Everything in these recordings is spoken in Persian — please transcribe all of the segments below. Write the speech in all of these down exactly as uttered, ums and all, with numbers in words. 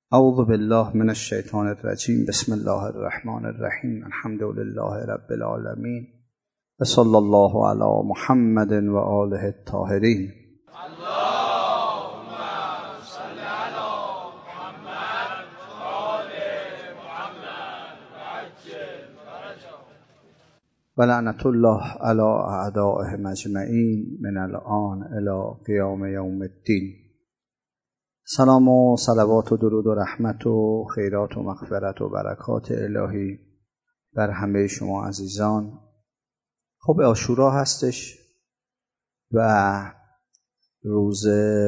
اعوذ بالله من الشیطان الرجیم. بسم الله الرحمن الرحیم. الحمد لله رب العالمین و صلی الله علی محمد و آله الطاهرین. اللهم صل علی محمد و آل محمد و عجل فرجهم. و لعنت الله علی اعدائهم اجمعین من الآن الی قیام یوم الدین. سلام و صلوات و درود و رحمت و خیرات و مغفرت و برکات الهی بر همه شما عزیزان. خب عاشورا هستش و روز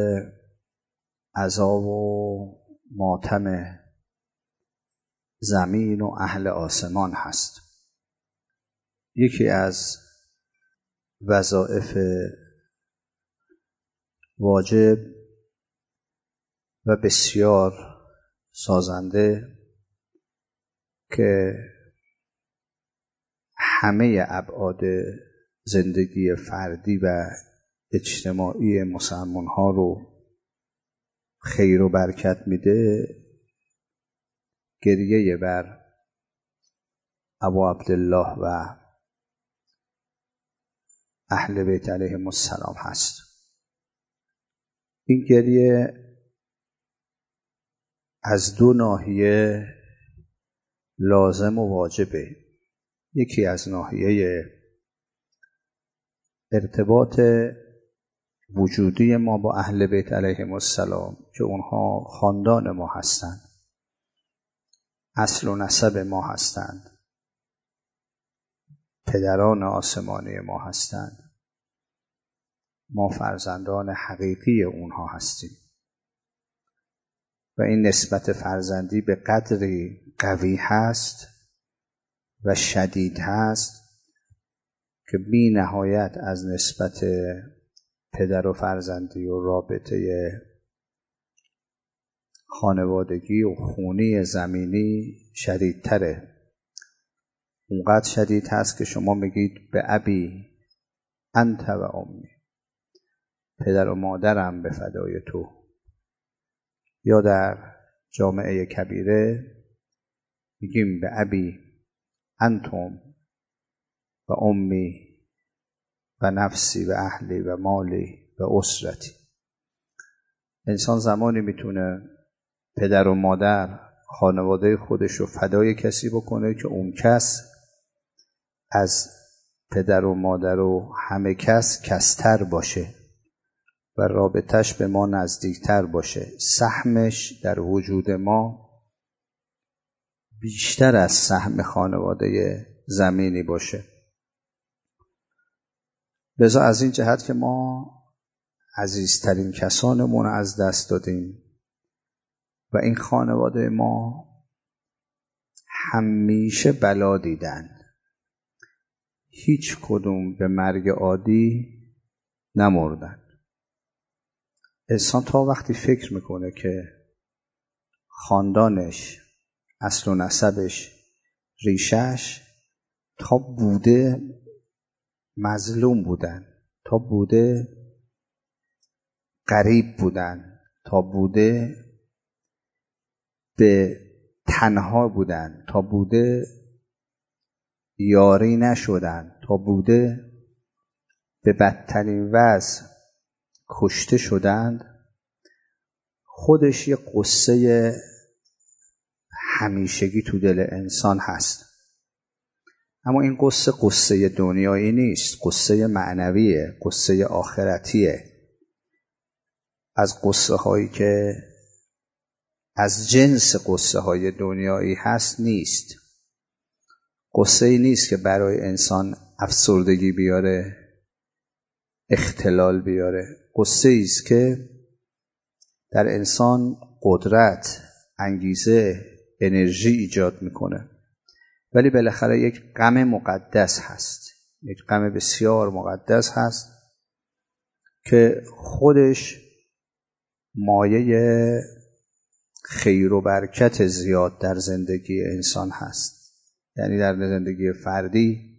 عذاب و ماتم زمین و اهل آسمان هست. یکی از وظایف واجب و بسیار سازنده که همه ابعاد زندگی فردی و اجتماعی مسلمان ها رو خیر و برکت میده، گریه بر ابو عبدالله و اهل بیت علیهم السلام هست. این گریه از دو ناحیه لازم و واجبه. یکی از ناحیه ارتباط وجودی ما با اهل بیت علیهم السلام که اونها خاندان ما هستند، اصل و نسب ما هستند، پدران آسمانی ما هستند، ما فرزندان حقیقی اونها هستیم و این نسبت فرزندی به قدری قوی هست و شدید هست که بی نهایت از نسبت پدر و فرزندی و رابطه خانوادگی و خونی زمینی شدیدتره. اونقدر شدید هست که شما میگید به ابی انت و امی، پدر و مادرم به فدای تو. یا در جامعه کبیره میگیم به ابی انتم و امی و نفسی و اهلی و مالی و اسرتی. انسان زمانی میتونه پدر و مادر خانواده خودش رو فدای کسی بکنه که اون کس از پدر و مادر و همه کس کستر باشه و رابطش به ما نزدیکتر باشه، سهمش در وجود ما بیشتر از سهم خانواده زمینی باشه. لذا از این جهت که ما عزیزترین کسانمون از دست دادیم و این خانواده ما همیشه بلا دیدن، هیچ کدوم به مرگ عادی نمردن. انسان تا وقتی فکر میکنه که خاندانش، اصل و نسبش، ریشش تا بوده مظلوم بودن، تا بوده غریب بودن، تا بوده به تنها بودن، تا بوده یاری نشدن، تا بوده به بدترین وضع کشته شدند، خودش یه قصه همیشگی تو دل انسان هست. اما این قصه قصه دنیایی نیست، قصه معنویه، قصه آخرتیه. از قصه هایی که از جنس قصه های دنیایی هست نیست. قصه ای نیست که برای انسان افسردگی بیاره، اختلال بیاره. قصه ایست که در انسان قدرت، انگیزه، انرژی ایجاد میکنه. ولی بالاخره یک غم مقدس هست، یک غم بسیار مقدس هست که خودش مایه خیر و برکت زیاد در زندگی انسان هست. یعنی در زندگی فردی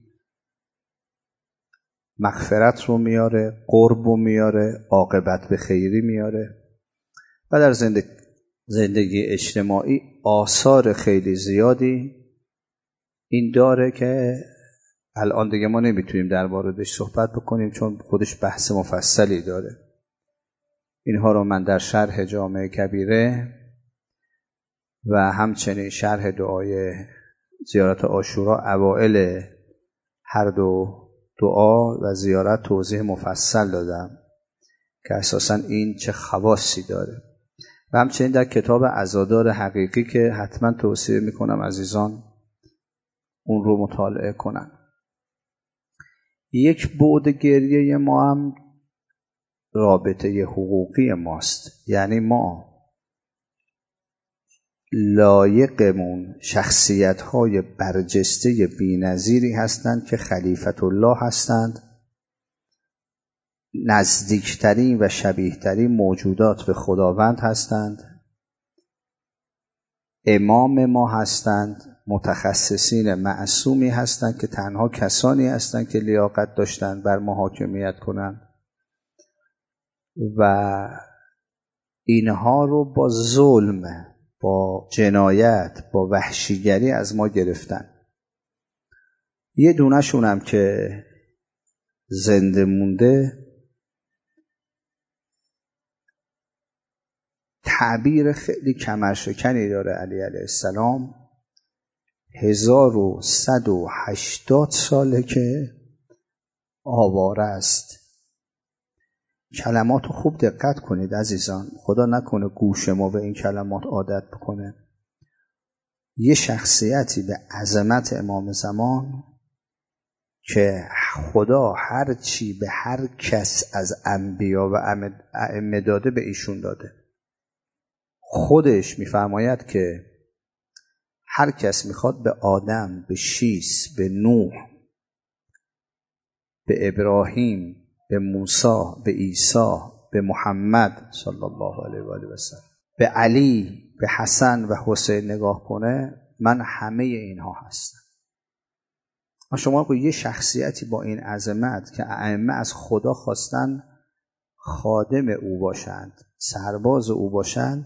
مغفرت رو میاره، قرب رو میاره، عاقبت به خیری میاره و در زندگی زندگی اجتماعی آثار خیلی زیادی این داره که الان دیگه ما نمیتونیم در موردش صحبت بکنیم چون خودش بحث مفصلی داره. اینها رو من در شرح جامع کبیره و همچنین شرح دعای زیارت عاشورا اوائل هر دو دعا و زیارت توضیح مفصل دادم که اساساً این چه خواصی داره و همچنین در کتاب عزادار حقیقی که حتما توصیه میکنم عزیزان اون رو مطالعه کنن. یک بعد گریه ما هم رابطه حقوقی ماست، یعنی ما لایقمون شخصیت‌های برجسته بی‌نظیری هستند که خلیفت الله هستند، نزدیکترین و شبیهترین موجودات به خداوند هستند، امام ما هستند، متخصصین معصومی هستند که تنها کسانی هستند که لیاقت داشتند بر ما حاکمیت کنند و اینها رو با ظلم، با جنایت، با وحشیگری از ما گرفتن. یه دونه‌شون هم که زنده مونده تعبیر خیلی کمرشکنی داره. علی علیه السلام هزار و صد و هشتاد ساله که آواره است. کلمات رو خوب دقت کنید عزیزان، خدا نکنه گوش ما به این کلمات عادت بکنه. یه شخصیتی به عظمت امام زمان که خدا هر چی به هر کس از انبیا و ائمه داده به ایشون داده. خودش میفرماید که هر کس میخواد به آدم، به شیس، به نوح، به ابراهیم، به موسی، به عیسی، به محمد صلی الله علیه و آله و سلم، به علی، به حسن و حسین نگاه کنه، من همه اینها هستم. شما یه شخصیتی با این عظمت که ائمه از خدا خواستن خادم او باشند، سرباز او باشند،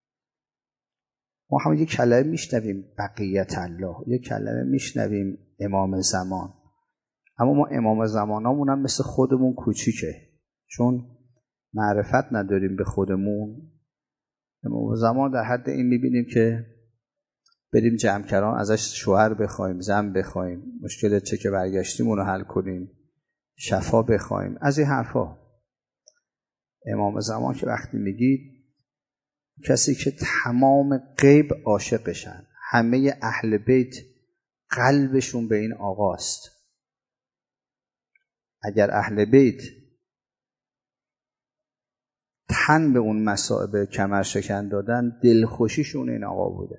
ما هم یک کلمه میشنویم بقیت الله، یک کلمه میشنویم امام زمان، اما ما امام زمانامون هم مثل خودمون کوچیکه، چون معرفت نداریم به خودمون. امام زمان در حد این میبینیم که بریم جمعکران ازش شوهر بخوایم، زن بخوایم، مشکل چه که برگشتیمون رو حل کنیم، شفا بخوایم، از این حرفا. امام زمان که وقتی میگید کسی که تمام غیب عاشقشن، همه اهل بیت قلبشون به این آقاست. اگر اهل بیت تن به اون مصائب کمر شکن دادن، دلخوشیشون این آقا بوده.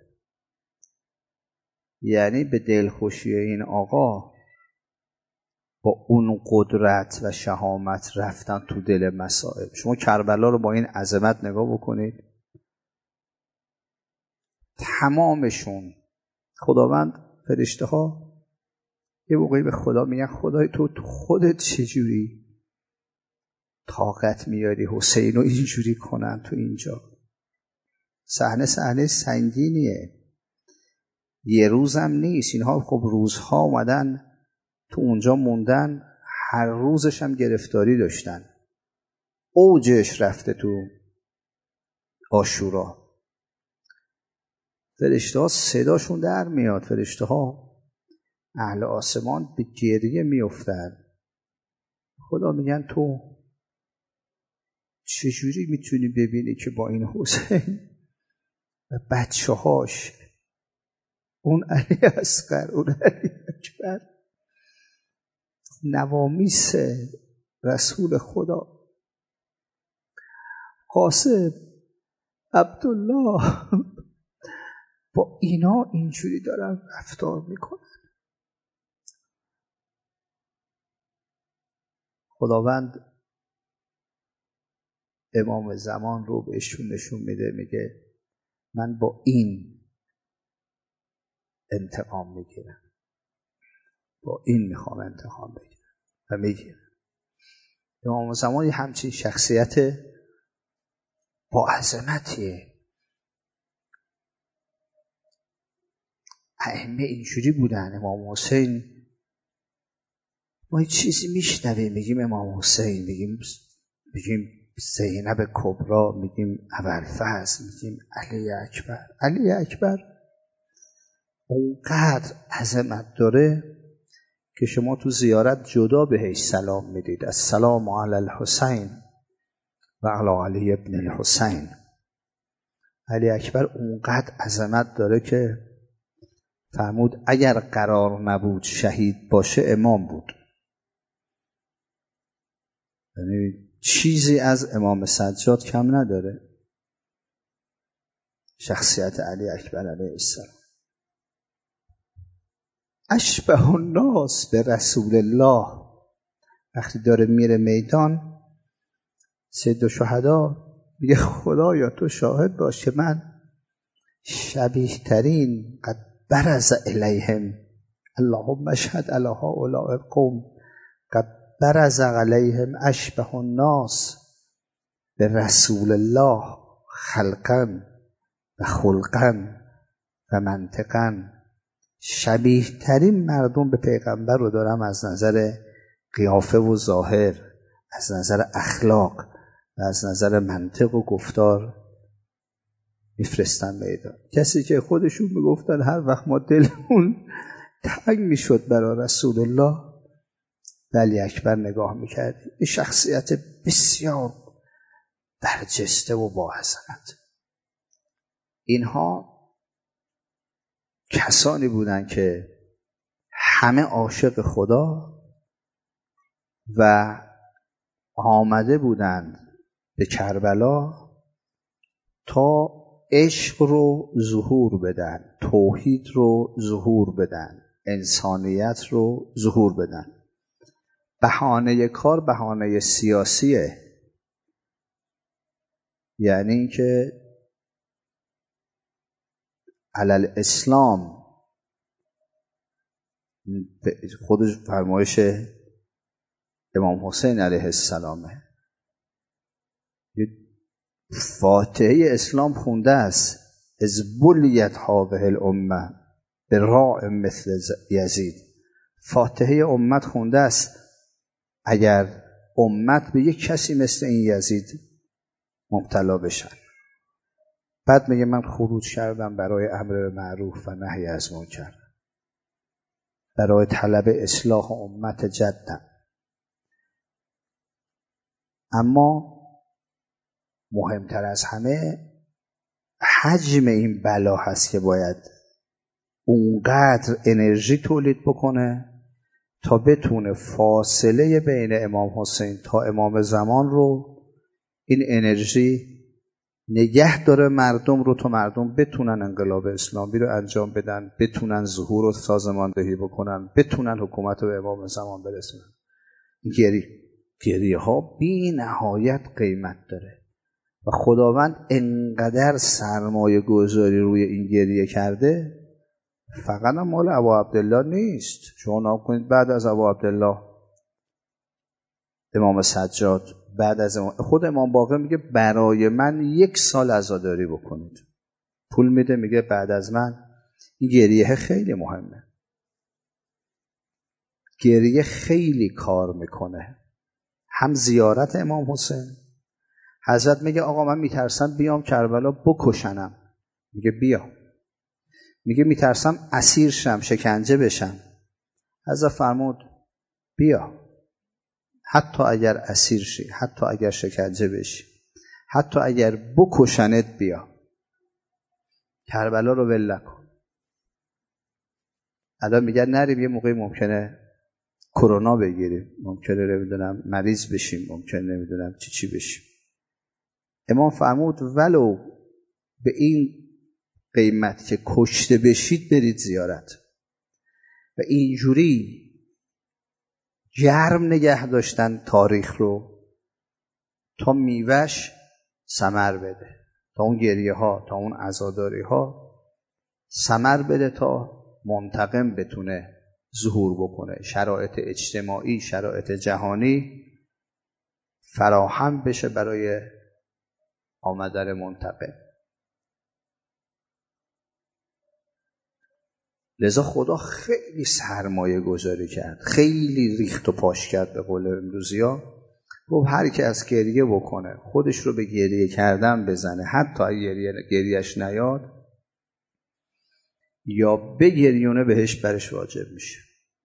یعنی به دلخوشی این آقا با اون قدرت و شهامت رفتن تو دل مصائب. شما کربلا رو با این عظمت نگاه بکنید، تمامشون خداوند، فرشته ها یه موقعی به خدا میگن خدای تو تو خودت چجوری طاقت میاری حسین رو اینجوری کنن تو اینجا؟ صحنه صحنه سنگینیه، یه روزم نیست. اینها خب روزها اومدن تو اونجا موندن، هر روزش هم گرفتاری داشتن، اوجش رفته تو عاشورا. فرشته ها صداشون در میاد، فرشته ها اهل آسمان به گریه میافتن. خدا میگن تو چجوری میتونی ببینی که با این حسین و بچه هاش، اون علی اصغر، اون علی اکبر، نوامیس رسول خدا، قاسم، عبدالله، با اینا اینجوری دارن رفتار میکنن. خداوند امام زمان رو بهشون نشون میده، میگه من با این انتقام میگیرم، با این میخوام انتقام بگیرم و میگیرم. امام زمان همچین شخصیت با عظمتیه. ائمه اینجوری بودن. امام حسین ما یه چیزی میشنویم میگیم امام حسین، میگیم میگیم زینب کبرا، میگیم ابوالفضل، میگیم علی اکبر. علی اکبر اونقدر عظمت داره که شما تو زیارت جدا بهش سلام میدید، السلام علی الحسین و علی علی ابن الحسین. علی اکبر اونقدر عظمت داره که فرمود اگر قرار نبود شهید باشه امام بود. یعنی چیزی از امام سجاد کم نداره شخصیت علی اکبر علیه السلام. اشبه الناس به رسول الله. وقتی داره میره میدان، سید شهدا میگه خدایا تو شاهد باش که من شبیه ترین قد برز الیهم، اللهم اشهد علی هؤلاء القوم قد برز علیهم اشبه الناس به رسول الله خلقا و خلقا و منطقا. شبیه ترین مردم به پیغمبر رو دارم از نظر قیافه و ظاهر، از نظر اخلاق و از نظر منطق و گفتار میفرستن میدان. کسی که خودشون میگفتن هر وقت ما دلمون تنگ میشد برای رسول الله به علی اکبر نگاه میکردیم. این شخصیت بسیار برجسته و با عظمت. اینها کسانی بودند که همه عاشق خدا و آمده بودند به کربلا تا عشق رو ظهور بدن، توحید رو ظهور بدن، انسانیت رو ظهور بدن. بهانه کار بهانه سیاسیه، یعنی اینکه علل اسلام خودش فرمایش امام حسین علیه السلامه. فاتحه اسلام خونده است از بلیت هذه الامه به راع مثل یزید. فاتحه امت خونده است اگر امت به یک کسی مثل این یزید مبتلا بشن. بعد میگه من خروج کردم برای امر معروف و نهی از منکر، برای طلب اصلاح امت جدم. اما مهمتر از همه حجم این بلا هست که باید اونقدر انرژی تولید بکنه تا بتونه فاصله بین امام حسین تا امام زمان رو این انرژی نگه داره مردم رو، تا مردم بتونن انقلاب اسلامی رو انجام بدن، بتونن ظهور و سازماندهی بکنن، بتونن حکومت رو به امام زمان برسونن. گری گریه ها بی نهایت قیمت داره و خداوند انقدر سرمایه گذاری روی این گریه کرده. فقط هم مال ابو عبدالله نیست. شما نام کنید بعد از ابو عبدالله امام سجاد، بعد از امام خود امام باقر میگه برای من یک سال عزاداری بکنید، پول میده، میگه بعد از من. این گریه خیلی مهمه. گریه خیلی کار میکنه. هم زیارت امام حسین، حضرت میگه آقا من میترسم بیام کربلا بکشنم، میگه بیا. میگه میترسم اسیر شم، شکنجه بشم، حضرت فرمود بیا. حتی اگر اسیر شی، حتی اگر شکنجه بشی، حتی اگر بکشنت، بیا. کربلا رو ول نکن. الان میگن نریم، یه موقعی ممکنه کرونا بگیریم، ممکنه نمیدونم مریض بشیم، ممکنه نمیدونم چی چی بشیم. امام فرمود ولو به این قیمت که کشته بشید برید زیارت. و اینجوری گرم نگه داشتن تاریخ رو تا میوهش ثمر بده، تا اون گریه ها، تا اون عزاداری ها ثمر بده، تا منتقم بتونه ظهور بکنه، شرایط اجتماعی، شرایط جهانی فراهم بشه برای آمدن منتقم. لذا خدا خیلی سرمایه گذاری کرد، خیلی ریخت و پاش کرد. به قول امروزی ها گفت هر کی از گریه بکنه خودش رو به گریه کردن بزنه، حتی اگه گریهش نیاد یا بگریونه بهش برش واجب میشه.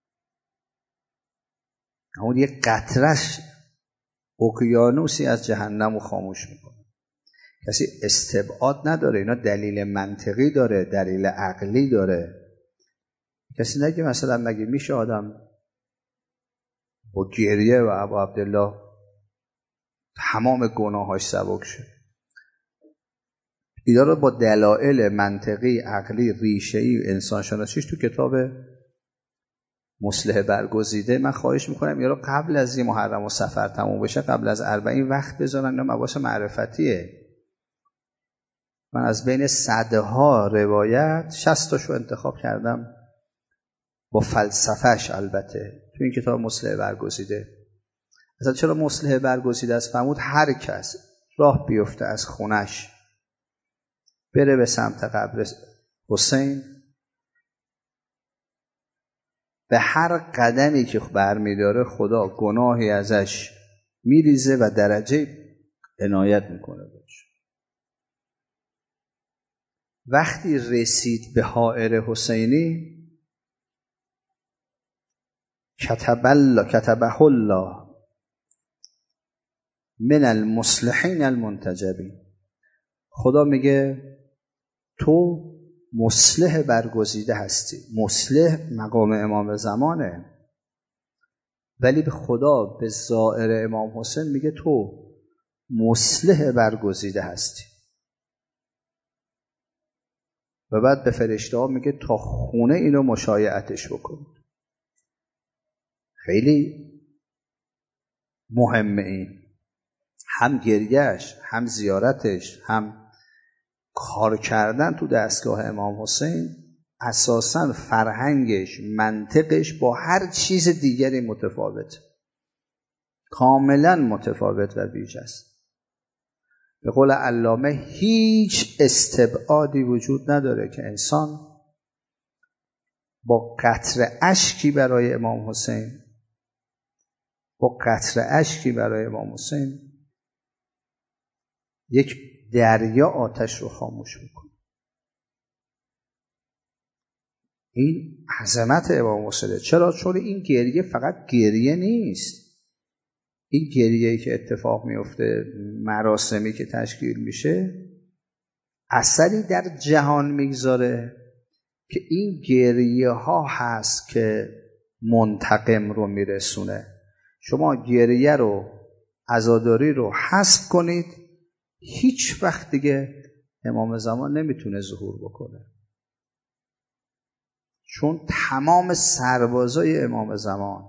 اون یک قطرش اقیانوسی از جهنم رو خاموش میکنه. کسی استبعاد نداره، اینا دلیل منطقی داره، دلیل عقلی داره. کسی نگه مثلا مگه میشه آدم با گریه و ابا عبدالله تمام گناهاش سبک شد؟ اینا رو با دلایل منطقی، عقلی، ریشه‌ای، انسانشناسیش تو کتاب مصلح برگزیده من خواهش میکنم یا قبل از این محرم و سفر تموم بشه، قبل از اربعین وقت بذارن. اینا مباحث معرفتیه. من از بین صدها روایت شصت تاشو انتخاب کردم با فلسفهش. البته تو این کتاب مصلح برگزیده اصلا چرا مصلح برگزیده است؟ فرمود هر کس راه بیفته از خونش بره به سمت قبر حسین، به هر قدمی که برمیداره خدا گناهی ازش میریزه و درجه عنایت میکنه باشه. وقتی رسید به حائر حسینی کتب الله کتبه الله من المصلحین المنتجبین. خدا میگه تو مصلح برگزیده هستی. مصلح مقام امام زمانه، ولی به خدا به زائر امام حسین میگه تو مصلح برگزیده هستی. و بعد به فرشته ها میگه تا خونه اینو مشایعتش بکن. خیلی مهمه این. هم گریهش، هم زیارتش، هم کار کردن تو دستگاه امام حسین اساساً فرهنگش، منطقش با هر چیز دیگری متفاوت، کاملا متفاوت و ویژه است. به قول علامه هیچ استبعادی وجود نداره که انسان با قطره اشکی برای امام حسین با قطره اشکی برای امام حسین یک دریا آتش رو خاموش میکنه. این عظمت امام حسین. چرا؟ چون این گریه فقط گریه نیست. این گریه‌ای که اتفاق میفته، مراسمی که تشکیل میشه، اثری در جهان میگذاره که این گریه ها هست که منتقم رو میرسونه. شما گریه رو، عزاداری رو حذف کنید، هیچ وقت دیگه امام زمان نمیتونه ظهور بکنه. چون تمام سربازای امام زمان،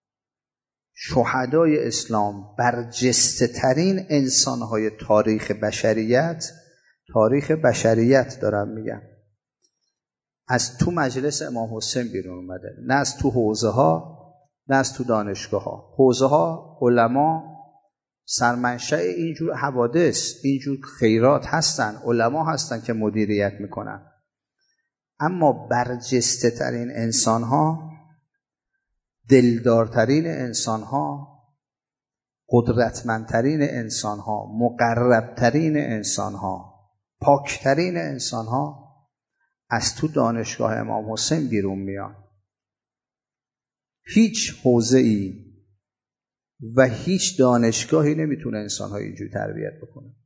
شهدای اسلام، برجسته ترین انسانهای تاریخ بشریت، تاریخ بشریت دارم میگم، از تو مجلس امام حسین بیرون اومده. نه از تو حوزه ها، نه از تو دانشگاه ها. حوزه ها علما سرمنشأ اینجور حوادث، اینجور خیرات هستن، علما هستن که مدیریت میکنن. اما برجسته ترین انسان ها، دلدارترین انسان ها، قدرتمندترین انسان ها، مقربترین انسان ها، پاکترین انسان ها از تو دانشگاه امام حسین بیرون میان. هیچ حوزه‌ای و هیچ دانشگاهی نمیتونه انسان‌های اینجوری تربیت بکنه.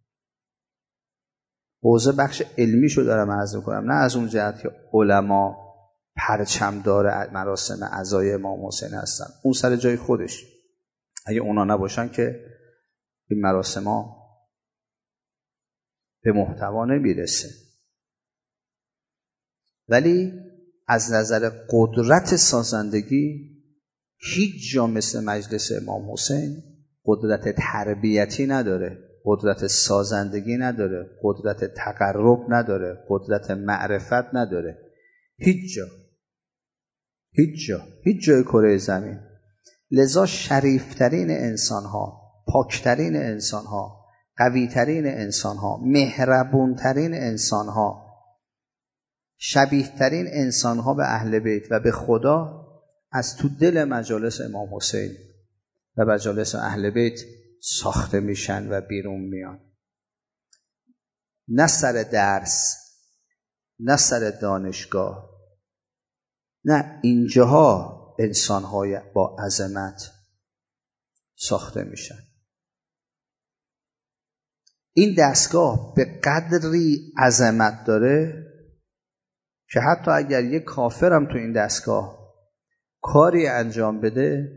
حوزه بخش علمیشو دارم عرض می‌کنم، نه از اون جهت که علما پرچمدار مراسم عزای امام حسین هستن. اون سر جای خودش. اگه اونا نباشن که این مراسم‌ها به محتوا نمیرسه. ولی از نظر قدرت سازندگی هیچ جا مثل مجلس امام حسین قدرت تربیتی نداره، قدرت سازندگی نداره، قدرت تقرب نداره، قدرت معرفت نداره. هیچ جا، هیچ جا، هیچ جای کره زمین. لذا شریفترین انسانها، پاکترین انسانها، قویترین انسانها، مهربونترین انسانها شبیه ترین انسان ها به اهل بیت و به خدا از تو دل مجالس امام حسین و مجالس اهل بیت ساخته میشن و بیرون میان. نه سر درس، نه سر دانشگاه، نه، اینجاها انسان های با عظمت ساخته میشن. این دستگاه به قدری عظمت داره که حتی اگر یک کافرم تو این دستگاه کاری انجام بده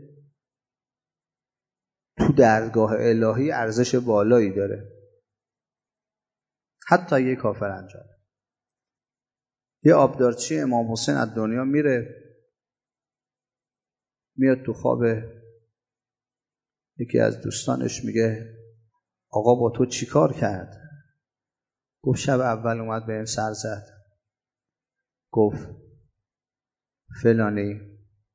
تو درگاه الهی ارزش بالایی داره، حتی یک کافر انجام. یه آبدارچی امام حسین از دنیا میره، میاد تو خواب یکی از دوستانش، میگه آقا با تو چی کار کرد؟ گفت شب اول اومد به این سر زد، گفت فلانی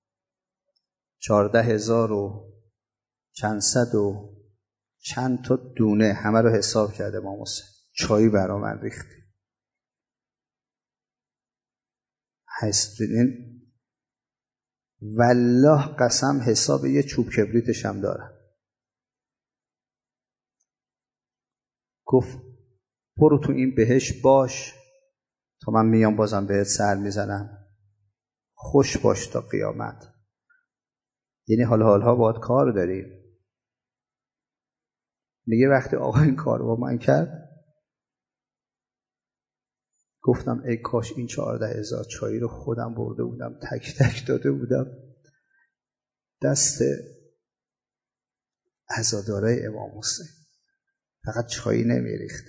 چارده هزار و چند صد و چند تا دونه همه رو حساب کرده امام حسین، چایی برا من ریختی. هستین والله قسم حساب یه چوب کبریتش هم دارم. گفت برو تو این بهش باش تا من میام بازم بهت سر میزنم، خوش باش تا قیامت. یعنی حال حالها باید کار داریم. میگه وقتی آقا این کار با من کرد گفتم ای کاش این چهارده هزار چایی رو خودم برده بودم، تک تک داده بودم دست عزادارای امام حسین، فقط چایی نمیریخت.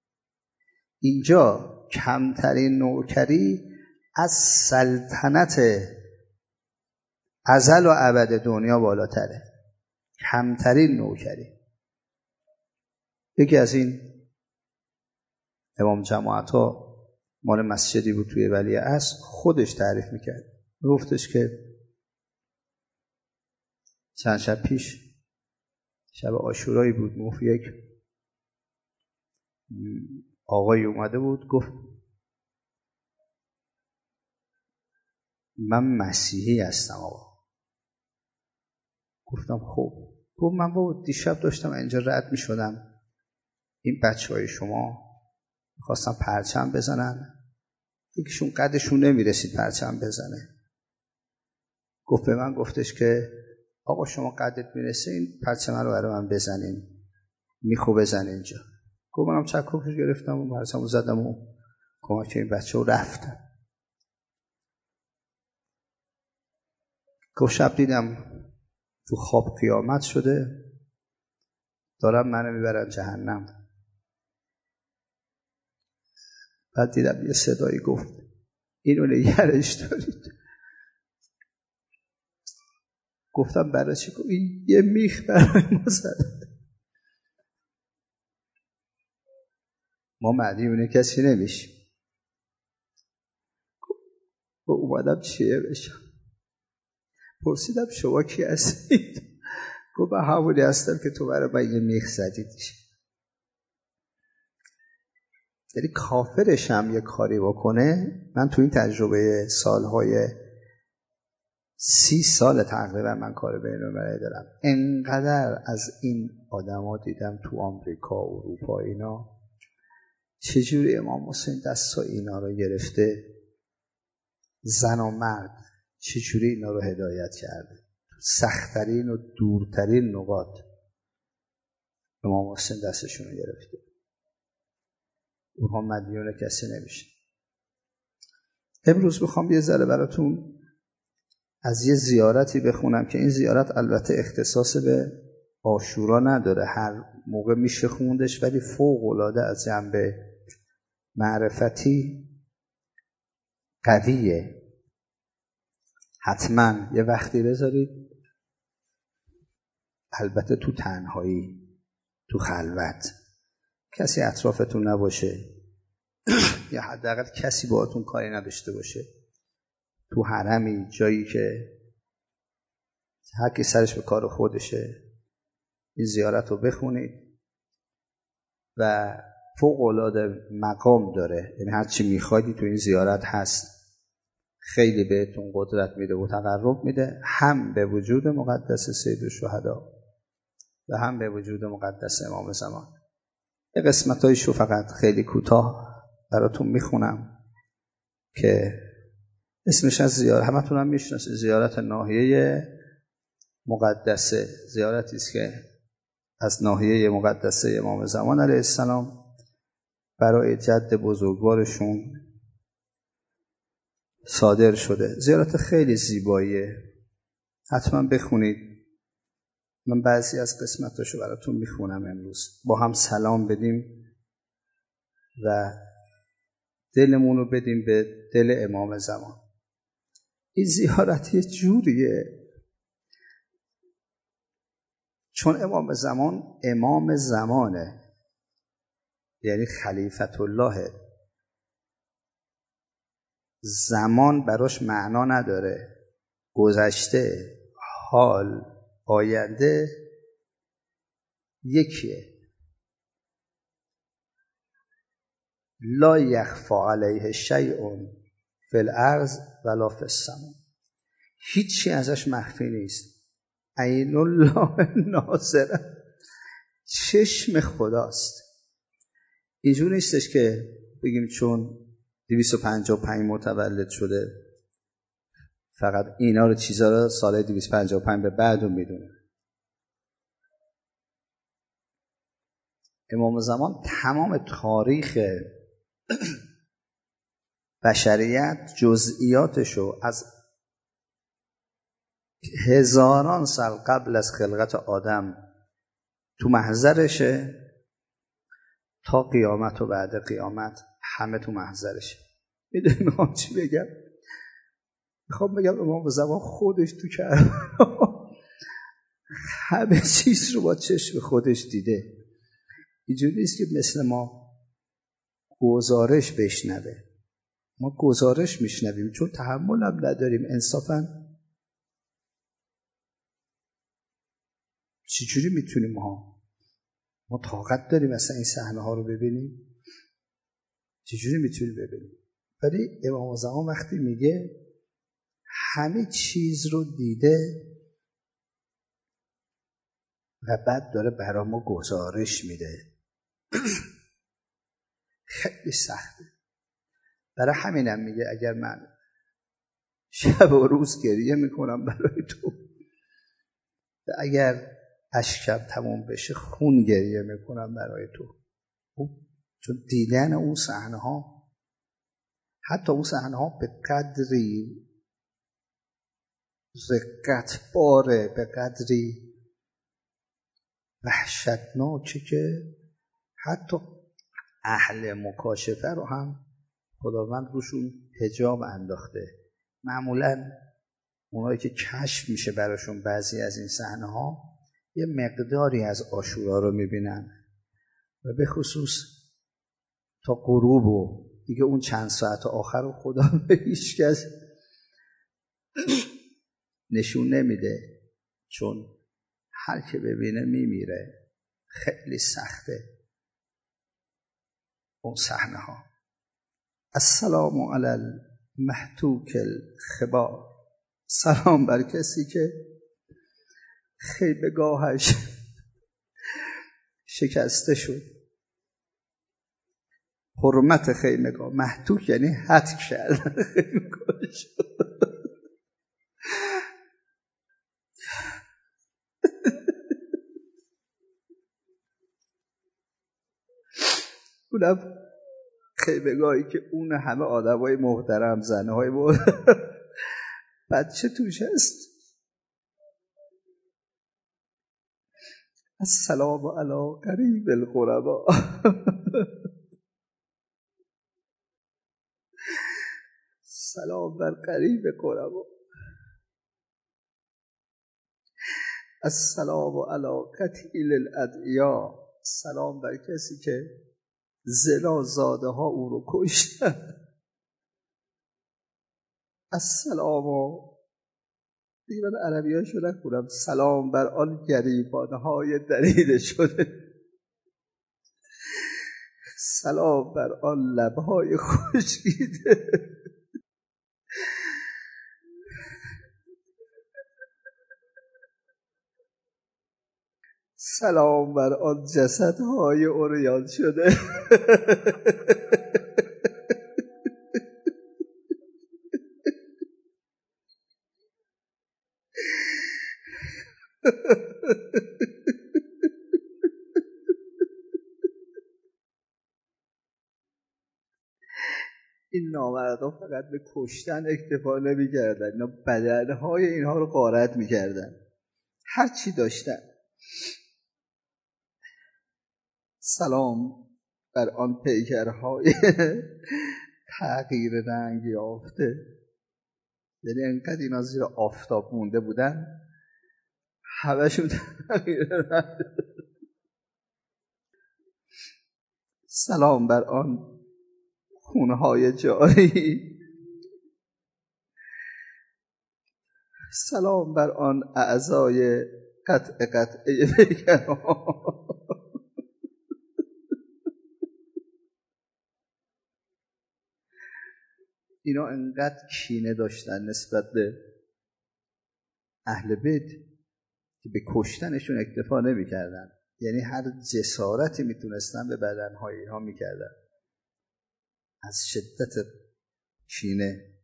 اینجا کمترین نوکری از سلطنت ازل و ابد دنیا بالاتره، کمترین نوکری. یکی از این امام جماعت ها مال مسجدی بود توی ولیعصر، خودش تعریف میکرد، گفتش که چند شب پیش شب عاشورایی بود، گفت یک آقای اومده بود گفت من مسیحی هستم آقا. گفتم خب. گفت من با دیشب داشتم اینجا رد می شدم، این بچه های شما میخواستم پرچم بزنن، یکیشون قدشون نمی رسید پرچم بزنه. گفت به من گفتش که آقا شما قدت میرسه این پرچم رو برای من بزنین، میخو بزن اینجا. گفت منم چکوکش گرفتم و پرچم رو زدم و کمک این بچه رو رفتم. گفت شب دیدم تو خواب قیامت شده، دارم منو میبرن جهنم. بعد دیدم یه صدایی گفت اینو نگرش دارید. گفتم برای چی؟ گفت این یه میخ برای ما زده، ما مدیون کسی نمیشیم. گفت اومدم چیه بشم. پرسیدم شما کی هستید؟ گفت من همونی هستم که تو برای من یه میخ زدید. یعنی کافرش هم یه کاری بکنه. من تو این تجربه سالهای سی سال تقریبا من کار بین‌المللی دارم، انقدر از این آدما دیدم تو آمریکا و اروپا اینا چجوری امام حسین دستا اینا رو گرفته، زن و مرد چجوری اینا رو هدایت کرده. سخت‌ترین و دورترین نقاط امام حسین دستشون رو گرفته. اونها مدیون کسی نمیشه. امروز میخوام یه ذره براتون از یه زیارتی بخونم که این زیارت البته اختصاص به عاشورا نداره، هر موقع میشه خوندش، ولی فوق‌العاده از جنبه معرفتی قویه. حتما یه وقتی بذارید، البته تو تنهایی، تو خلوت، کسی اطرافتون نباشه یا حداقل کسی باهاتون کاری نداشته باشه، تو حرمی، جایی که هر کی سرش به کار خودشه، این زیارت رو بخونید و فوق‌العاده مقام داره، یعنی هر چی میخوادی تو این زیارت هست. خیلی بهتون قدرت میده و تقرب میده، هم به وجود مقدس سید الشهدا و هم به وجود مقدس امام زمان. یه قسمتایشو فقط خیلی کوتاه براتون میخونم که اسمش از زیارت، همتون هم میشناسید، زیارت ناحیه مقدسه. زیارتی است که از ناحیه مقدسه امام زمان علیه السلام برای جد بزرگوارشون صادر شده. زیارت خیلی زیباییه، حتما بخونید. من بعضی از قسمتاشو براتون میخونم امروز. با هم سلام بدیم و دلمون رو بدیم به دل امام زمان. این زیارت یه جوریه چون امام زمان امام زمانه، یعنی خلیفت الله. زمان براش معنا نداره، گذشته، حال، آینده یکیه. لا یخفی علیه شیء فی الارض ولا فی السماء. هیچی ازش مخفی نیست. عین الله ناظر، چشم خداست. اینجور نیستش که بگیم چون دویست و پنجاه و پنج متولد شده فقط اینا رو چیزا رو سال دویست و پنجاه و پنج به بعد رو میدونه. امام زمان تمام تاریخ بشریت جزئیاتشو از هزاران سال قبل از خلقت آدم تو محضرشه تا قیامت و بعد قیامت همه تو محضرشه. میدونی میخوام چی بگم؟ میخوام بگم امام زمان خودش تو کربلا همه چیز رو با چشم خودش دیده. اینجوری نیست که مثل ما گزارش بشنوه. ما گزارش میشنویم چون تحمل هم نداریم. انصافاً چجوری میتونیم ما ما طاقت داریم اصلا این صحنه ها رو ببینیم؟ چجوری میتونیم ببینیم؟ ولی امام زمان وقتی میگه همه چیز رو دیده و بعد داره برای ما گزارش میده، خیلی سخته. برای همینم میگه اگر من شب و روز گریه میکنم برای تو و اگر اشکم تموم بشه خون گریه میکنم برای تو، چون دیدن اون صحنه ها، حتی اون صحنه ها به قدری رقت باره، به قدری وحشتناکه که حتی اهل مکاشفه رو هم خداوند روشون حجاب انداخته. معمولاً اونایی که کشف میشه براشون بعضی از این صحنه ها یه مقداری از عاشورا رو میبینن و به خصوص تا غروب و دیگه اون چند ساعت آخر رو خدا به هیچ کس نشون نمیده، چون هر که ببینه میمیره. خیلی سخته اون صحنه ها. السلام علی المحتوک الخبا. سلام بر کسی که خیمگاهش شکسته شد. حرمت خیمگاه، محتوک یعنی حتک کردن خیمگاهش. اونم خیمگاهی که اون همه آدمای محترم، زنهای محترم، بچه توش هست. السلام علی قریب القربا. سلام بر قریب قربا. السلام علی قتیل الادعیا. سلام بر کسی که زنا زاده ها او رو کشتن. السلام، دیگه من عربی ها شو نکنم، سلام بر آن گریبان های دریده شده. سلام بر آن لبهای خشکیده، سلام بر آن جسدهای عریان شده. این نامردان فقط به کشتن اکتفا نمی کردن، اینا بدنهای اینها رو غارت می کردن، هر چی داشتن. سلام بر آن پیکرهای تغییر رنگ یافته، یعنی انقدر اینا زیر آفتاب مونده بودن همشون تغییر رنگ. سلام بر آن خونهای جاری، سلام بر آن اعضای قطع قطعه پیکرها. اینا انقدر کینه داشتن نسبت به اهل بیت که به کشتنشون اکتفا نمی کردن، یعنی هر جسارتی میتونستن به بدنهای اینها میکردن از شدت کینه.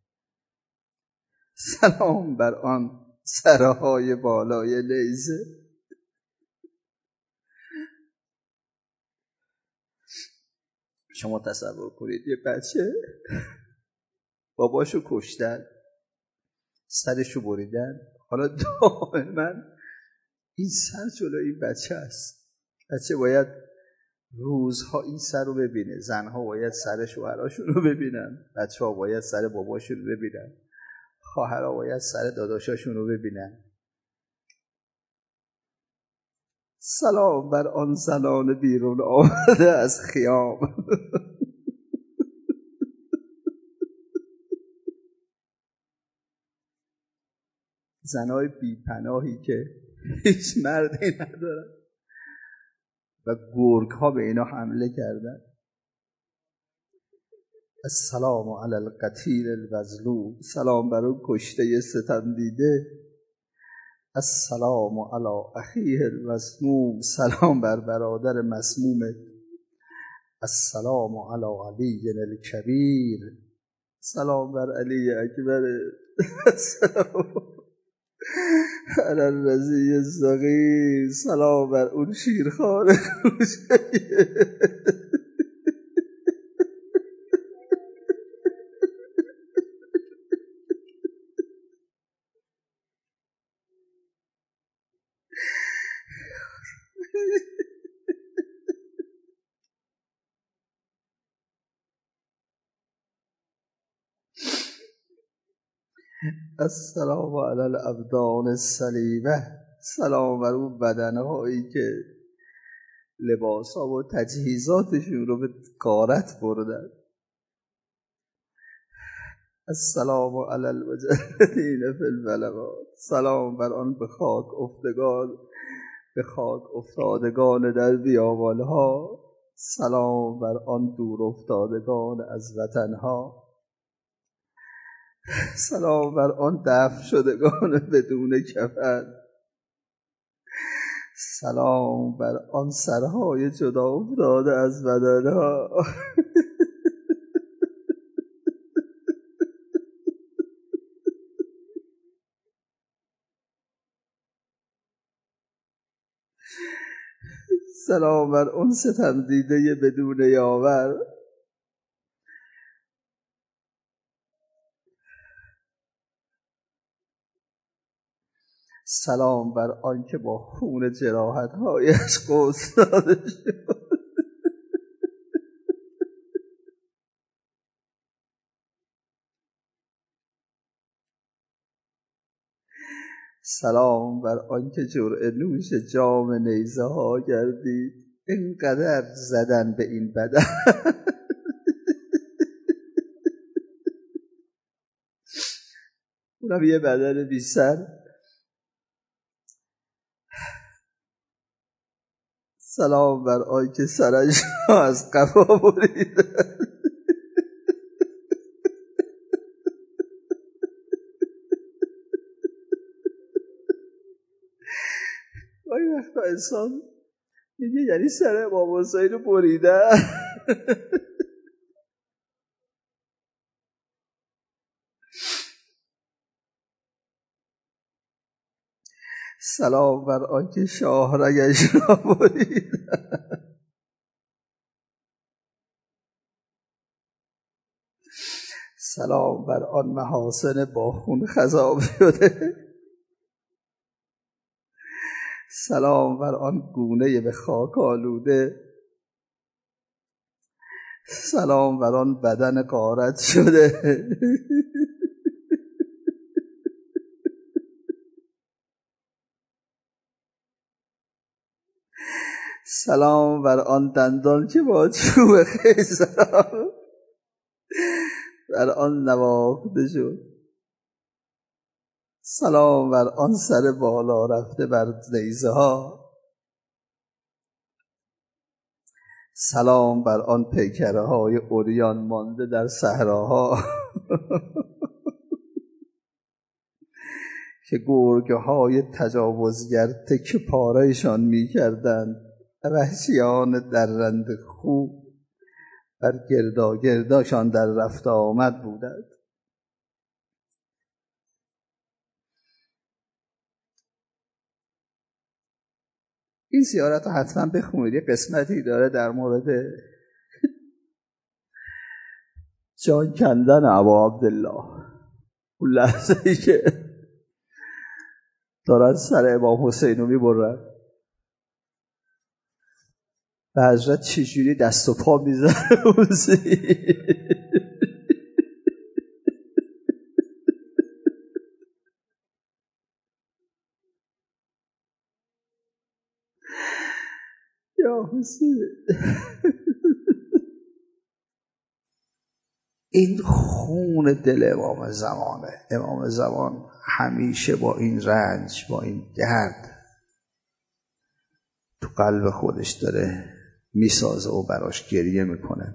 سلام بر آن سرهای بالای نیزه، شما تصور کنید یه بچه باباشو کشتن، سرشو بریدن، حالا دائما این سر جلوی این بچه است. بچه باید روزها این سر رو ببینه، زنها باید سر شوهراشون رو ببینن، بچه ها باید سر باباشون رو ببینن، خواهرها باید سر داداشاشون رو ببینن. سلام بر آن زنان بیرون آمده از خیام، زنای بیپناهی که هیچ مردی ندارن و گرگ ها به اینا حمله کردن. السلام علی القتیل المظلوم، سلام بر اون کشته ستم دیده. السلام علی اخیه المسموم، سلام بر برادر مسمومت. السلام علی علی الکبیر، سلام بر علی اکبر. السلام علی الرضی الصغیر، سلام بر اون شیرخوار کوچه. السلام علی الابدان السلیمه، سلام بر اون بدنهایی که لباس ها و تجهیزاتشون رو به غارت بردن. السلام علی المجردین فی البلوات، سلام بر آن به خاک افتگان به خاک افتادگان در بیابانها، سلام بر آن دور افتادگان از وطنها، سلام بر آن دفن شدگان بدون کفن، سلام بر آن سرهای جدا افتاده از بدنها. سلام بر اون ستم دیده بدون یاور، سلام بر آن که با خون جراحت هایش غسل داده شد. سلام بر آن که جرعه نوش جام نیزه ها گردید، اینقدر زدن به این بدن. اونم یه بدن بی سر. سلام بر آن که سرش را از قفا بریدن. گاهی وقتا انسان میگه یعنی سر امام حسین رو بریدن. سلام بر آن که شاهرگش را بریدن. سلام بر آن محاسن با خون خضاب شده. سلام بر آن گونه به خاک آلوده. سلام بر آن بدن غارت شده. سلام بر آن دندان که با چوب خیزران بر آن نواخته شد. سلام بر آن سر بالا رفته بر نیزه ها. سلام بر آن پیکره های عریان مانده در صحراها که گرگه های تجاوزگر تکه پارهشان می کردند. وحشیان درنده خوب بر گردا گرداشان در رفت آمد بودند. این زیارت رو حتما بخونید. قسمتی داره در مورد جان کندن ابا عبدالله. اون لحظه ای که دارن سر امام حسین رو میبرن و حضرت چجوری دست و پا میزنه اون یا حسین. این خون دل امام زمانه. امام زمان همیشه با این رنج، با این درد تو قلب خودش داره میسازه و براش گریه میکنه.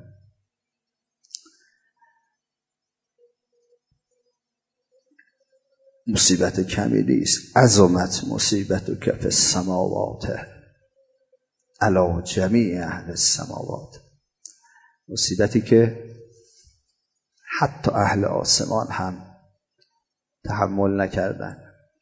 مصیبت کمی نیست. عظمت مصیبت و کف السماوات علی جمیع اهل السماوات. مصیبتی که حتی اهل آسمان هم تحمل نکردن.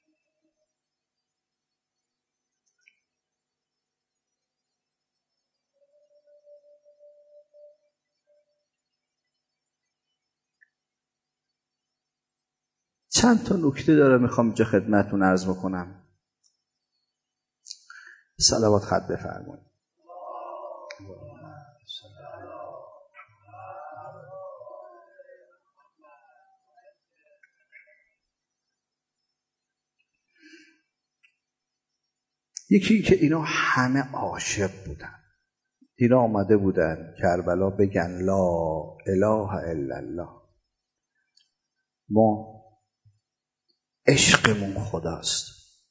چند تا نکته داره میخوام اینجا خدمتتون عرض بکنم. صلوات خط بفرمایید. یکی که اینا همه عاشق بودن. اینا آمده بودن کربلا بگن لا اله الا الله. ما عشقمون خداست.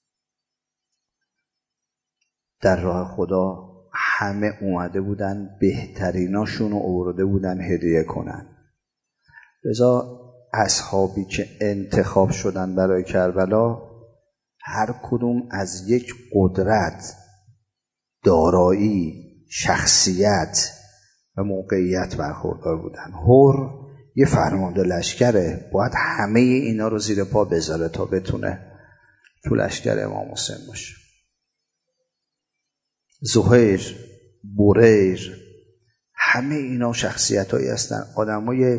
در راه خدا همه اومده بودن بهتریناشون رو آورده بودن هدیه کنن. لذا اصحابی که انتخاب شدن برای کربلا هر کدوم از یک قدرت، دارایی، شخصیت و موقعیت برخوردار بودن. هر یه فرمانده لشکره، باید همه اینا رو زیر پا بذاره تا بتونه تو لشکر امام حسین باشه. زهیر، بریر، همه اینا شخصیت هایی هستن. آدم های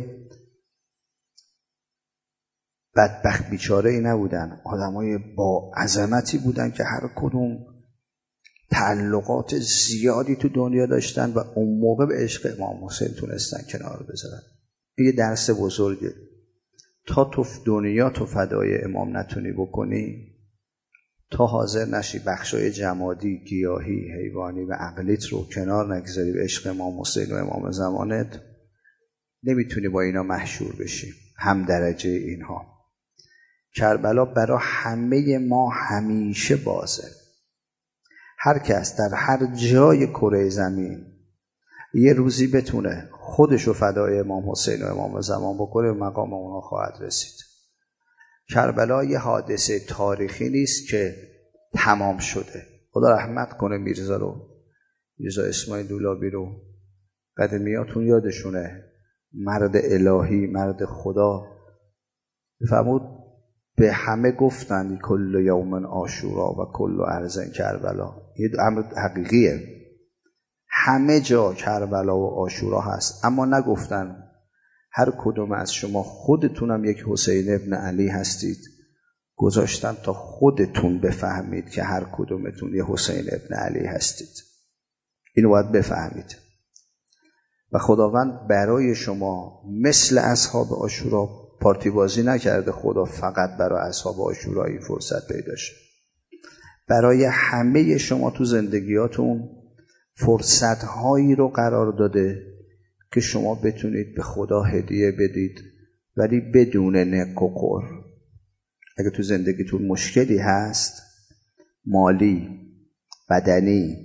بدبخت بیچاره ای نبودن. آدم های با عظمتی بودن که هر کدوم تعلقات زیادی تو دنیا داشتن و اون موقع به عشق امام حسین تونستن کنار بذارن. یه درس بزرگه. تا تو دنیا تو فدای امام نتونی بکنی، تا حاضر نشی بخشای جمادی، گیاهی، حیوانی و عقلیت رو کنار نگذاری به عشق امام حسین و امام زمانت، نمیتونی با اینا محشور بشی هم درجه اینها. کربلا برای همه ما همیشه بازه. هر کس در هر جای کره زمین یه روزی بتونه خودشو فدای امام حسین و امام زمان بکنه، مقام اونا خواهد رسید. کربلا یه حادثه تاریخی نیست که تمام شده. خدا رحمت کنه میرزا رو، میرزا اسماعیل دولابی رو، قدمیاتون یادشونه، مرد الهی، مرد خدا. فرمود به همه گفتن کل یوم عاشورا و کل ارض کربلا. یه امر حقیقیه، همه جا کربلا و عاشورا هست، اما نگفتن هر کدوم از شما خودتونم یک حسین ابن علی هستید. گذاشتن تا خودتون بفهمید که هر کدومتون یه حسین ابن علی هستید. اینو باید بفهمید. و خداوند برای شما مثل اصحاب عاشورا پارتی بازی نکرده. خدا فقط برای اصحاب عاشورا این فرصت پیدا شه. برای همه شما تو زندگیاتون فرصت هایی رو قرار داده که شما بتونید به خدا هدیه بدید، ولی بدون نک و قر. اگه تو زندگیتون مشکلی هست، مالی، بدنی،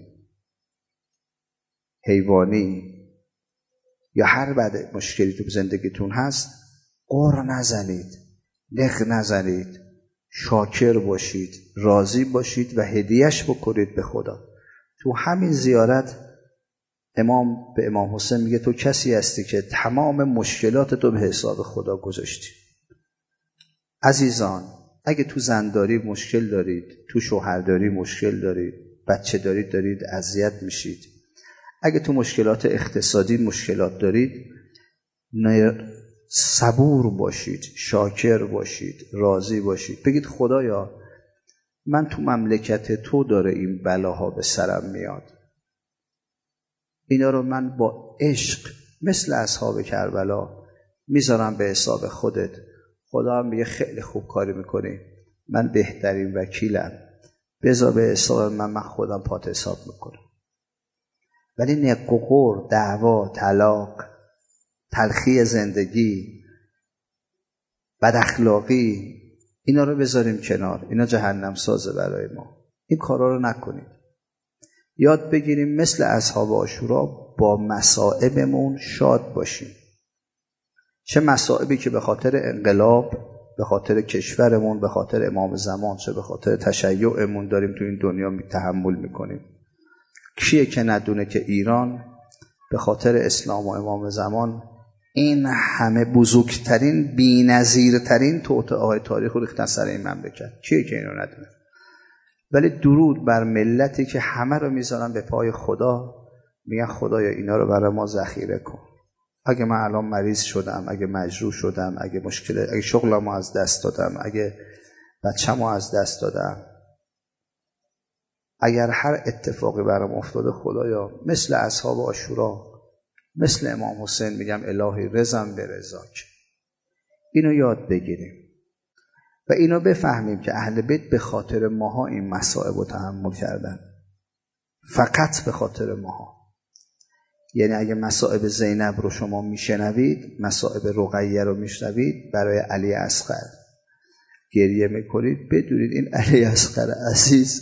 حیوانی، یا هر بعد مشکلی تو زندگیتون هست، قر نزنید، نخ نزنید، شاکر باشید، راضی باشید و هدیهش بکنید به خدا. تو همین زیارت امام به امام حسین میگه تو کسی هستی که تمام مشکلات تو به حساب خدا گذاشتی. عزیزان، اگه تو زنداری مشکل دارید، تو شوهرداری مشکل دارید، بچه دارید دارید اذیت میشید، اگه تو مشکلات اقتصادی مشکلات دارید، صبور باشید، شاکر باشید، راضی باشید. بگید خدایا من تو مملکت تو داره این بلاها به سرم میاد، اینا رو من با عشق مثل اصحاب کربلا میذارم به حساب خودت. خدا هم میگه خیلی خوب کاری میکنی، من بهترین وکیلم، بذار به حساب من، من خودم پات حساب میکنم. ولی نق و قور، دعوا، طلاق، تلخی زندگی، بد اخلاقی، اینا رو بذاریم کنار. اینا جهنم سازه برای ما. این کارا رو نکنید. یاد بگیریم مثل اصحاب عاشورا با مصائبمون شاد باشیم. چه مصائبی که به خاطر انقلاب، به خاطر کشورمون، به خاطر امام زمان، چه به خاطر تشیعمون داریم تو این دنیا تحمل میکنیم. کیه که ندونه که ایران به خاطر اسلام و امام زمان این همه بزرگترین، بی‌نظیرترین توطئه‌های تاریخ رو ریختن سر این مملکت؟ کیه که اینو ندونه؟ ولی درود بر ملتی که همه رو میذارن به پای خدا، میگن خدایا اینا رو برای ما ذخیره کن. اگه من الان مریض شدم، اگه مجروح شدم، اگه مشکل، اگه شغلمو از دست دادم، اگه بچه‌مو از دست دادم، اگر هر اتفاقی برام افتاده، خدایا مثل اصحاب عاشورا، مثل امام حسین میگم الهی رضا به رضاک. اینو یاد بگیریم و اینو بفهمیم که اهل بیت به خاطر ماها این مصائب رو تحمل کردن، فقط به خاطر ماها. یعنی اگه مصائب زینب رو شما میشنوید، مصائب رقیه رو میشنوید، برای علی اصغر گریه میکنید، بدونید این علی اصغر عزیز،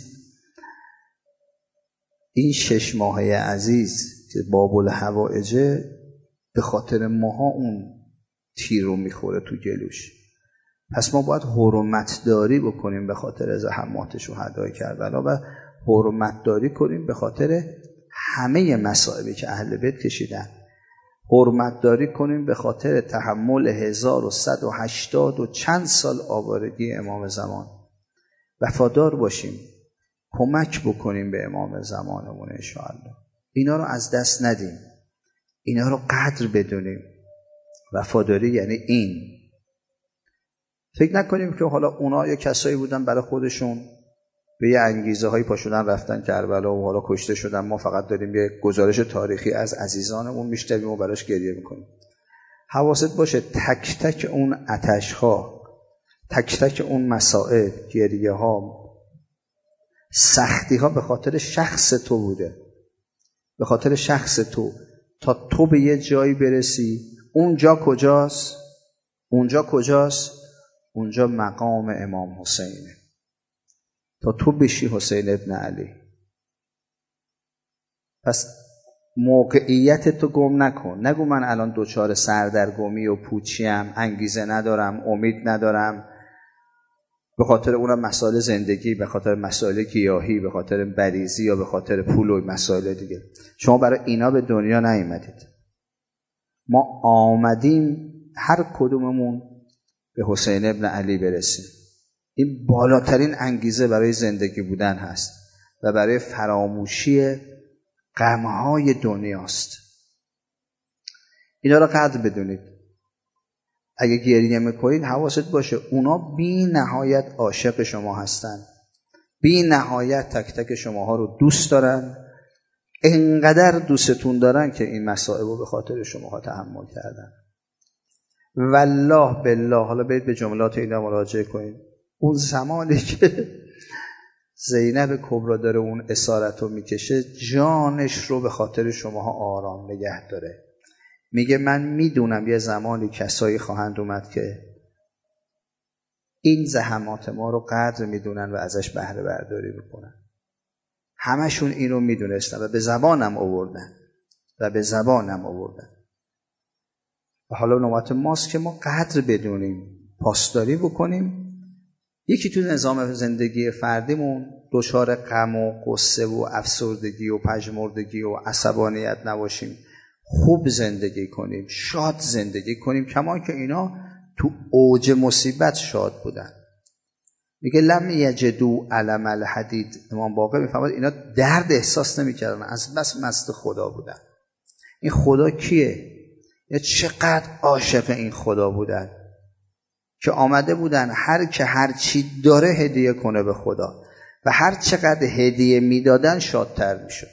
این شش ماهه عزیز که باب الحوائجه، به خاطر ماها اون تیر رو میخوره تو گلوش. پس ما باید حرمت داری بکنیم به خاطر زحمات شهدای کربلا و حرمت داری کنیم به خاطر همه مصائبی که اهل بیت کشیدن. حرمت داری کنیم به خاطر تحمل هزار و صد و هشتاد و چند سال آوارگی امام زمان. وفادار باشیم، کمک بکنیم به امام زمانمون انشاءالله. اینا رو از دست ندیم، اینا رو قدر بدونیم. وفاداری یعنی این. فکر نکنیم که حالا اونا یه کسایی بودن برای خودشون به یه انگیزه هایی پاشدن رفتن کربلا و حالا کشته شدن، ما فقط داریم یه گزارش تاریخی از عزیزانمون میشنویم و براش گریه میکنیم. حواست باشه تک تک اون آتش‌ها، تک تک اون مسائل، گریه ها، سختی ها به خاطر شخص تو بوده، به خاطر شخص تو، تا تو به یه جایی برسی. اونجا کجاست؟ اونجا کجاست؟ اونجا مقام امام حسینه، تا تو بشی حسین ابن علی. پس موقعیت تو گم نکن. نگو من الان دوچار سردرگمی و پوچیم، انگیزه ندارم، امید ندارم، به خاطر اونم مسائل زندگی، به خاطر مسائل گیاهی، به خاطر بریزی یا به خاطر پول و مسائل دیگه. شما برای اینا به دنیا نیومدید. ما آمدیم هر کدوممون به حسین ابن علی برسیم. این بالاترین انگیزه برای زندگی بودن هست و برای فراموشی غمهای دنیاست. اینا رو قدر بدونید. اگه گریه میکنید حواست باشه اونا بی نهایت عاشق شما هستن، بی نهایت تک تک شماها رو دوست دارن، انقدر دوستتون دارن که این مصائب رو به خاطر شماها تحمل کردن. والله بالله، حالا برید به جملات اینا مراجعه کنید. اون زمانی که زینب کبرا داره اون اسارت رو میکشه، جانش رو به خاطر شماها آرام نگه داره. میگه من میدونم یه زمانی کسایی خواهند اومد که این زحمات ما رو قدر میدونن و ازش بهره برداری میکنن. همشون این رو میدونستن و به زبانم آوردن و به زبانم آوردن. و حالا نوبت ماست که ما قدر بدونیم، پاسداری بکنیم. یکی تو نظام زندگی فردیمون دچار غم و غصه و افسردگی و پژمردگی و عصبانیت نباشیم، خوب زندگی کنیم، شاد زندگی کنیم، کما که اینا تو اوج مصیبت شاد بودن. میگه لم یجدوا علم الحدید. امام باقر میفهمد اینا درد احساس نمیکردن، از بس مست خدا بودن. این خدا کیه؟ یا چقدر عاشق این خدا بودن که آمده بودن هر که هر چی داره هدیه کنه به خدا و هر چقدر هدیه میدادن شادتر میشدن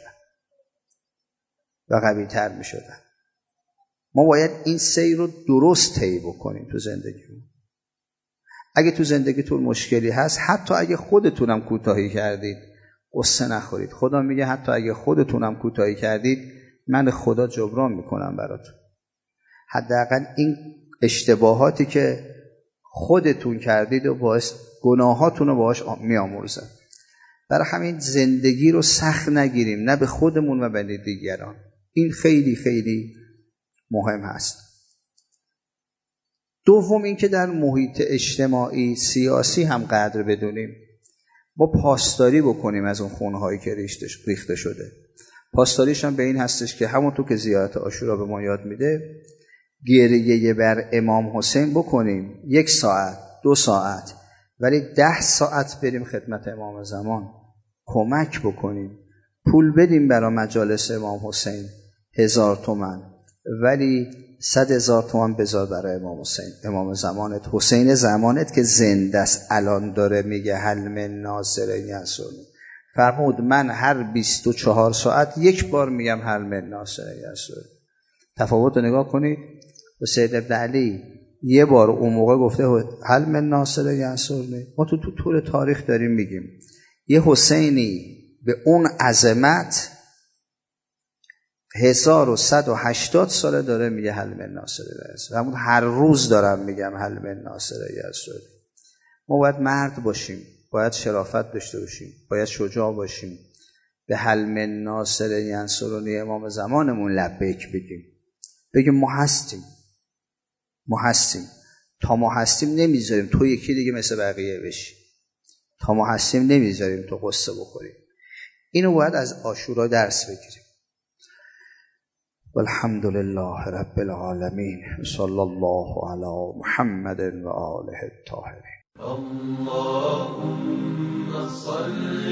و قوی‌تر میشدن. ما باید این سیر رو درست طی بکنیم تو زندگیمون. اگه تو زندگیتون مشکلی هست، حتی اگه خودتونم کوتاهی کردید، قصه نخورید. خدا میگه حتی اگه خودتونم کوتاهی کردید، من خدا جبران میکنم براتون. حداقل این اشتباهاتی که خودتون کردید و باعث گناهاتون رو باهاش میامرزن. برای همین زندگی رو سخت نگیریم، نه به خودمون و به دیگران. این خیلی خیلی مهم هست. دوم این که در محیط اجتماعی سیاسی هم قدر بدونیم. ما پاسداری بکنیم از اون خونهایی که ریخته شده. پاسداریش هم به این هستش که همونطور که زیارت عاشورا به ما یاد میده، گریه بر امام حسین بکنیم، یک ساعت، دو ساعت، ولی ده ساعت بریم خدمت امام زمان کمک بکنیم، پول بدیم برای مجالس امام حسین هزار تومن، ولی صد هزار تومن بذار برای امام حسین، امام زمانت، حسین زمانت که زنده است الان داره میگه هل من ناصر ینصرنی. فرمود من هر بیست و چهار ساعت یک بار میگم هل من ناصر ینصرنی. تفاوت رو نگاه کنید. حسین ابن علی یه بار اون موقع گفته هل من ناصر ینصرنی. ما تو تو طول تاریخ داریم میگیم یه حسینی به اون عظمت هزار و صد و هشتاد ساله داره میگه هل من ناصر ینصرنی. هر روز دارم میگم هل من ناصر ینصرنی. ما باید مرد باشیم، باید شرافت داشته باشیم، باید شجاع باشیم، به هل من ناصر ینصرنی امام زمانمون لبیک بگیم، بگیم ما هستیم، ما هستیم. تا ما هستیم نمیذاریم تو یکی دیگه مثل بقیه بشی. تا ما هستیم نمیذاریم تو قصه بخوریم. اینو باید از عاشورا درس بگیریم. والحمد لله رب العالمین. صلی الله علی محمد و آله الطاهرین. اللهم صل